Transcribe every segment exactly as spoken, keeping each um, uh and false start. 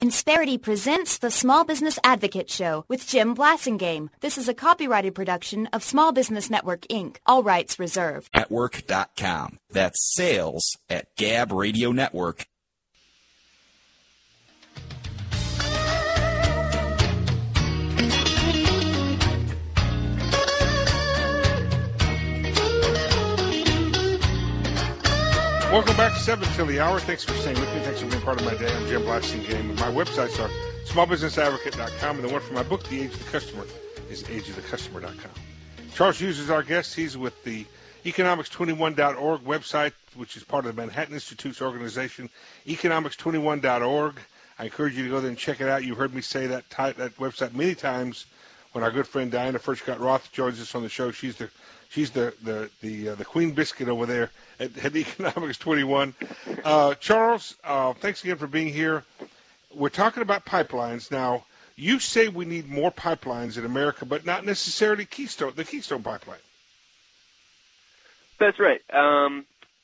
Insperity presents the Small Business Advocate Show with Jim Blasingame. This is a copyrighted production of Small Business Network, Incorporated. All rights reserved. At work dot com. That's sales at Gab Radio Network. Welcome back to seven till the hour. Thanks for staying with me. Thanks for being part of my day. I'm Jim Blasingame. My websites are small business advocate dot com, and the one for my book, The Age of the Customer, is age of the customer dot com. Charles Hughes is our guest. He's with the economics twenty-one dot org website, which is part of the Manhattan Institute's organization, economics twenty-one dot org. I encourage you to go there and check it out. You've heard me say that, ty- that website many times when our good friend Diana Furchtgott Roth joins us on the show. She's the She's the the the, uh, the Queen Biscuit over there at, at Economics twenty-one. Uh, Charles, uh, thanks again for being here. We're talking about pipelines now. You say we need more pipelines in America, but not necessarily Keystone, the Keystone Pipeline. That's right. Um,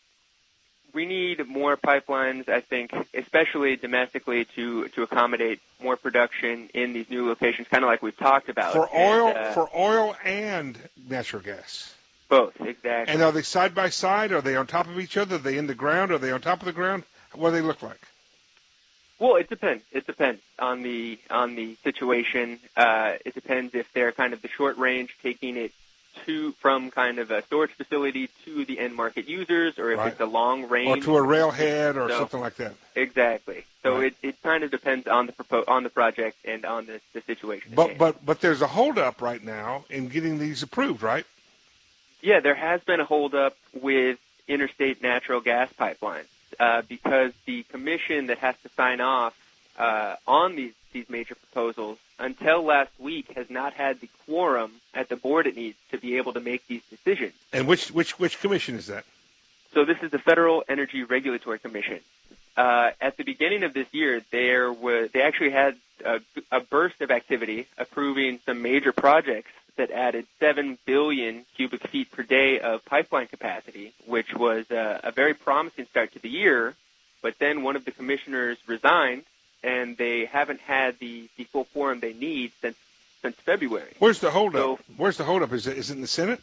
we need more pipelines, I think, especially domestically, to, to accommodate more production in these new locations, kind of like we've talked about. For oil, and, uh, for oil and natural gas. Both, exactly. And are they side by side? Are they on top of each other? Are they in the ground? Are they on top of the ground? What do they look like? Well, it depends. It depends on the on the situation. Uh, it depends if they're kind of the short range, taking it to from kind of a storage facility to the end market users, or if Right. it's a long range, Or to a railhead or so, something like that. Exactly. So Right. it, it kind of depends on the propo- on the project and on the, the situation. at But hand. but but there's a holdup right now in getting these approved, right? Yeah, there has been a holdup with interstate natural gas pipelines uh, because the commission that has to sign off uh, on these, these major proposals until last week has not had the quorum at the board it needs to be able to make these decisions. And which which which commission is that? So this is the Federal Energy Regulatory Commission. Uh, at the beginning of this year, there was they actually had a, a burst of activity approving some major projects that added seven billion cubic feet per day of pipeline capacity, which was a, a very promising start to the year. But then one of the commissioners resigned, and they haven't had the, the full quorum they need since since February. Where's the holdup? So, Where's the holdup? Is it is it in the Senate?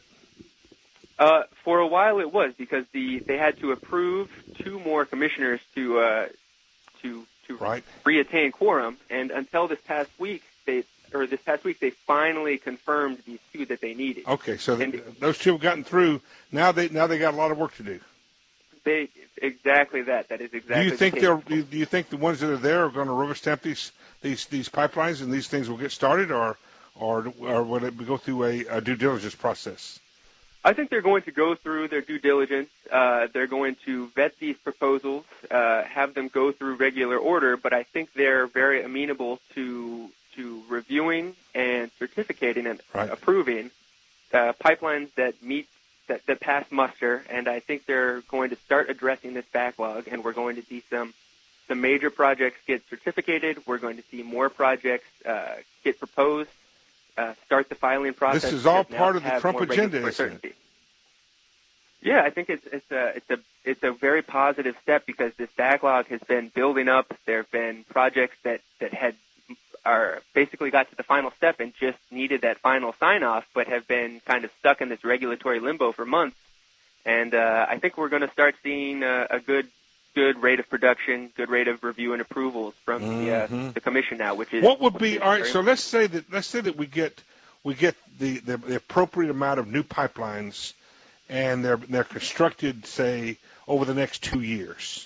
Uh, for a while it was because the they had to approve two more commissioners to uh, to to Right. reattain quorum, and until this past week they or this past week they finally confirmed these two that they needed. Okay, so the, And- those two have gotten through. Now they now they got a lot of work to do. They exactly that. That is exactly. Do you the think case. they're do you- do you think the ones that are there are going to rubber stamp these these these pipelines and these things will get started, or or or will it go through a, a due diligence process? I think they're going to go through their due diligence. Uh, they're going to vet these proposals, uh, have them go through regular order, but I think they're very amenable to to reviewing and certificating and Right. approving uh, pipelines that meet that, that pass muster. And I think they're going to start addressing this backlog, and we're going to see some some major projects get certificated. We're going to see more projects uh, get proposed. Uh, start the filing process. This is all because now part of the have Trump more agenda, regulatory isn't it? certainty. Yeah, I think it's it's a it's a it's a very positive step because this backlog has been building up. There have been projects that that had are basically got to the final step and just needed that final sign off, but have been kind of stuck in this regulatory limbo for months. And uh, I think we're going to start seeing a, a good good rate of production, good rate of review and approvals from the uh, Mhm. the commission now, which is What would which be is all right? very So let's say that let's say that we get we get the, the, the appropriate amount of new pipelines, and they're they're constructed, say, over the next two years.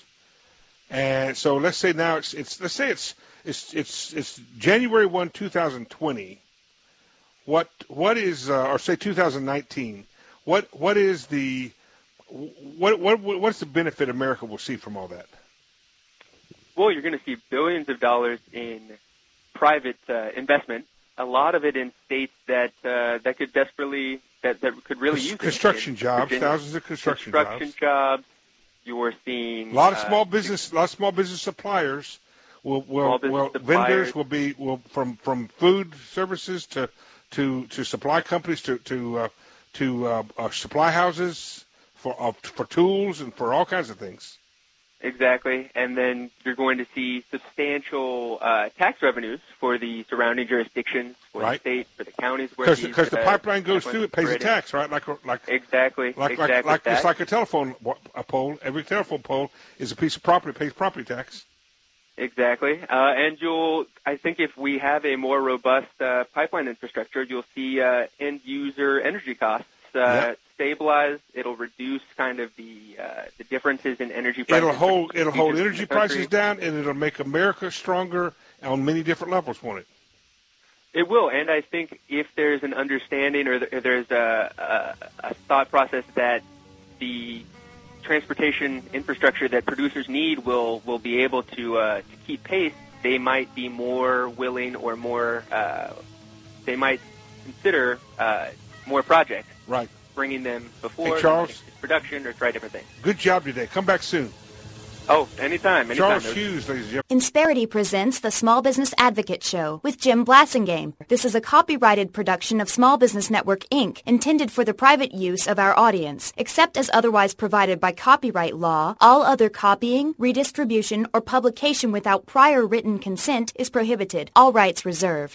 And so let's say now it's it's let's say it's it's it's it's January first, two thousand twenty. What what is uh, or say two thousand nineteen? What what is the what what what's the benefit America will see from all that? Well, you're going to see billions of dollars in private uh, investment. A lot of it in states that uh, that could desperately that, that could really use it. Construction In jobs, Virginia, thousands of construction, construction jobs. jobs. You're seeing A lot of uh, small business, a lot of small business suppliers will will, Small business will suppliers. vendors will be will from from food services to to to supply companies to to uh, to uh, uh, supply houses for uh, for tools and for all kinds of things. exactly. And then you're going to see substantial uh, tax revenues for the surrounding jurisdictions, for right. the state, for the counties. Because the uh, pipeline goes through, it pays a tax, right? Like like exactly, like exactly like, like that. it's like a telephone a pole. Every telephone pole is a piece of property, pays property tax. Exactly. Uh, and you'll, I think if we have a more robust uh, pipeline infrastructure, you'll see uh, end-user energy costs uh, yep. stabilize. It'll reduce kind of the uh, the differences in energy prices. It'll hold, it'll hold energy prices down, and it'll make America stronger on many different levels, won't it? It will, and I think if there's an understanding or there's a, a, a thought process that the transportation infrastructure that producers need will will be able to uh, to keep pace, they might be more willing or more uh, they might consider uh, more projects, right? Bringing them before hey, Charles, production or try different things. Good job today. Come back soon. Oh, anytime, anytime. Charles Hughes, ladies and gentlemen. Insperity presents the Small Business Advocate Show with Jim Blassingame. This is a copyrighted production of Small Business Network, Incorporated, intended for the private use of our audience. Except as otherwise provided by copyright law, all other copying, redistribution, or publication without prior written consent is prohibited. All rights reserved.